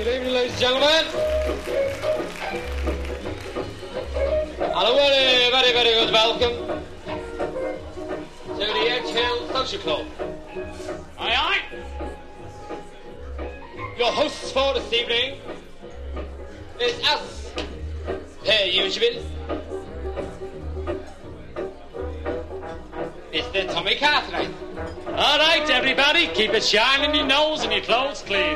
Good evening, ladies and gentlemen. And a very, very, very good welcome to the Edge Hill Social Club. Aye, aye. Your hosts for this evening is us, per usual, Mr. Tommy Cartwright. All right, everybody, keep it shining your nose and your clothes clean.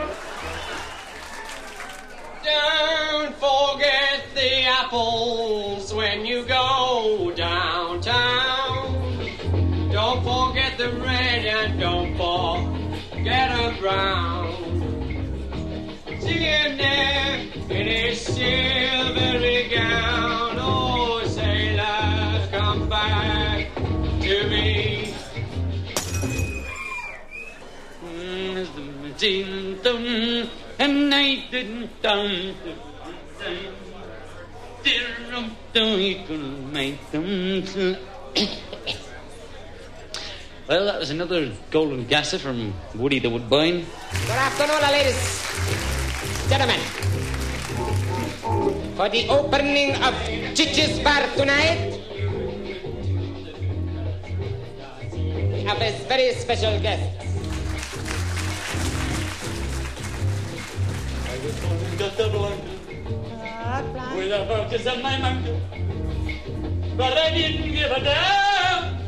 Don't forget the apples when you go downtown. Don't forget the red and don't forget a brown. See him there in his silvery gown. Oh, sailor, come back to me. And I didn't Well, that was another golden gasser from Woody the Woodbine. Good afternoon, ladies, gentlemen. For the opening of Chichi's Bar tonight, we have a very special guest. With a focus on my monkey, but I didn't give a damn.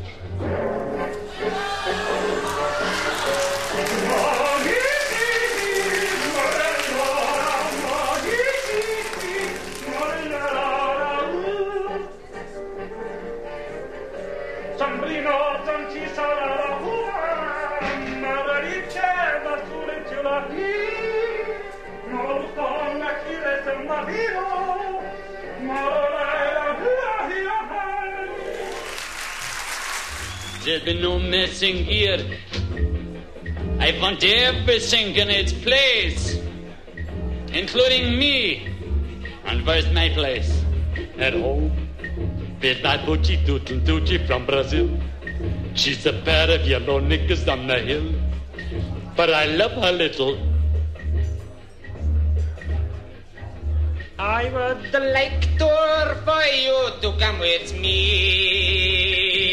There's been no messing here. I want everything in its place, including me. And where's my place? At home. With my booty Tutti from Brazil. She's a pair of yellow knickers on the hill. But I love her little. I would like for you to come with me.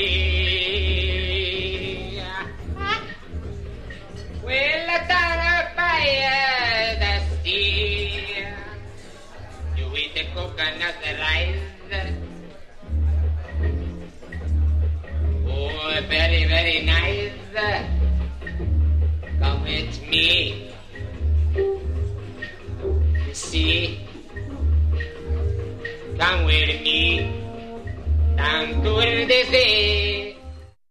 We'll turn up by the steam. You eat the coconut rice. Oh, very, very nice. Come with me. You see? Come with me down to the sea.